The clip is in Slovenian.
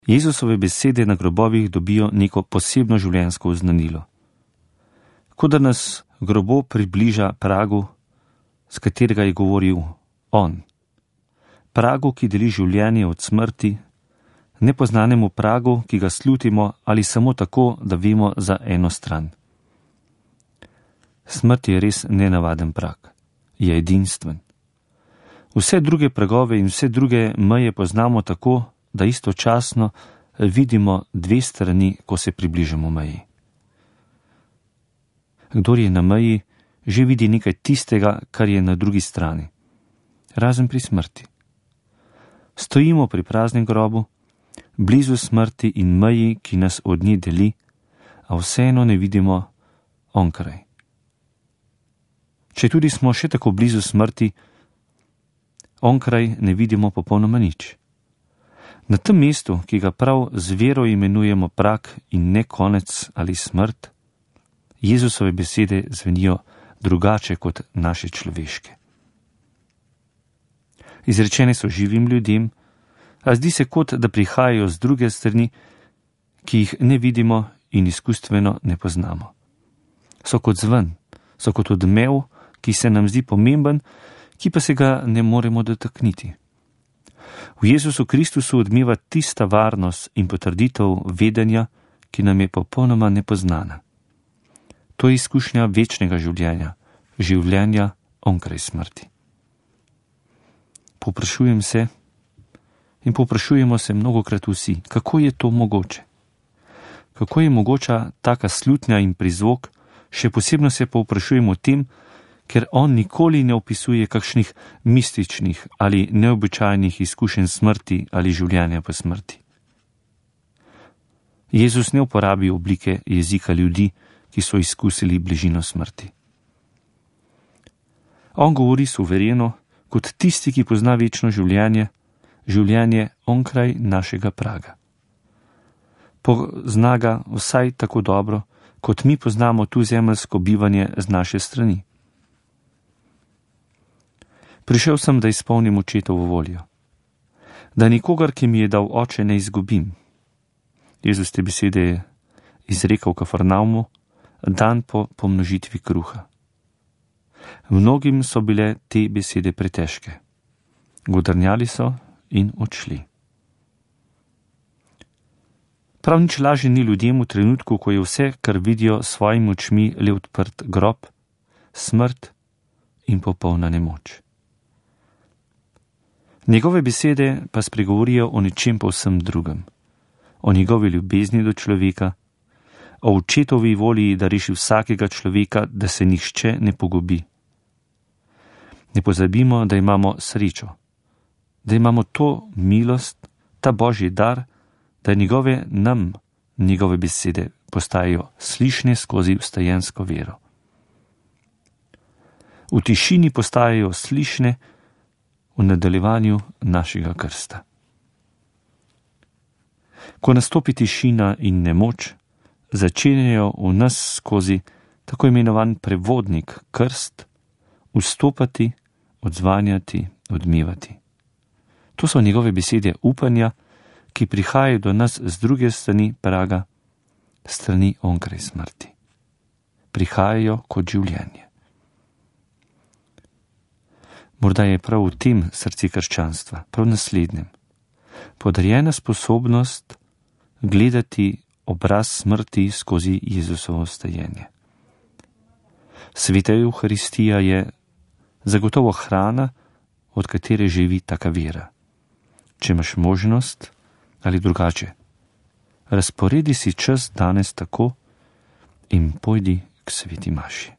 Jezusove besede na grobovih dobijo neko posebno življenjsko oznanilo. Kot da nas grobo približa pragu, s katerega je govoril on. Pragu, ki deli življenje od smrti, nepoznanemu pragu, ki ga slutimo ali samo tako, da vemo za eno stran. Smrt je res nenavaden prag, je edinstven. Vse druge pragove in vse druge meje poznamo tako, da istočasno vidimo dve strani, ko se približamo meji. Kdor je na meji, že vidi nekaj tistega, kar je na drugi strani, razen pri smrti. Stojimo pri praznem grobu, blizu smrti in meji, ki nas od nje deli, a vseeno ne vidimo onkraj. Če tudi smo še tako blizu smrti, onkraj ne vidimo popolnoma nič. Na tem mestu, ki ga prav z vero imenujemo prag in ne konec ali smrt, Jezusove besede zvenijo drugače kot naše človeške. Izrečene so živim ljudem, a zdi se kot, da prihajajo z druge strani, ki jih ne vidimo in izkustveno ne poznamo. So kot zven, so kot odmev, ki se nam zdi pomemben, ki pa se ga ne moremo dotakniti. V Jezusu Kristusu odmeva tista varnost in potrditev vedenja, ki nam je popolnoma nepoznana. To je izkušnja večnega življenja, življenja onkraj smrti. Povprašujem se in povprašujemo se mnogokrat vsi, kako je to mogoče? Kako je mogoča taka slutnja in prizvok, še posebno se povprašujemo o tem, ker on nikoli ne opisuje kakšnih mističnih ali neobičajnih izkušenj smrti ali življenja po smrti. Jezus ne uporabi oblike jezika ljudi, ki so izkusili bližino smrti. On govori suvereno, kot tisti, ki pozna večno življenje, življenje onkraj našega praga. Pozna ga vsaj tako dobro, kot mi poznamo tu zemeljsko bivanje z naše strani. Prišel sem, da izpolnim očetovo voljo, da nikogar, ki mi je dal oče, ne izgubim. Jezus te besede je izrekel v Kafarnaumu, dan po pomnožitvi kruha. Mnogim so bile te besede pretežke. Godrnjali so in odšli. Prav nič lažje ni ljudem v trenutku, ko je vse, kar vidijo s svojimi očmi, le odprt grob, smrt in popolna nemoč. Njegove besede pa spregovorijo o nečem povsem drugem, o njegovi ljubezni do človeka, o očetovi volji, da reši vsakega človeka, da se nihče ne pogubi. Ne pozabimo, da imamo srečo, da imamo to milost, ta božji dar, da njegove besede postajajo slišne skozi vstajensko vero. V tišini postajajo slišne v nadaljevanju našega krsta. Ko nastopi tišina in nemoč, začenjajo v nas skozi tako imenovan prevodnik krst vstopati, odzvanjati, odmevati. To so njegove besede upanja, ki prihajajo do nas z druge strani praga, strani onkraj smrti. Prihajajo kot življenje. Morda je prav v tem srce krščanstva, prav naslednjem, podarjena sposobnost gledati obraz smrti skozi Jezusovo vstajenje. Sveta Evharistija je zagotovo hrana, od katere živi taka vera. Če imaš možnost ali drugače, razporedi si čas danes tako in pojdi k sveti maši.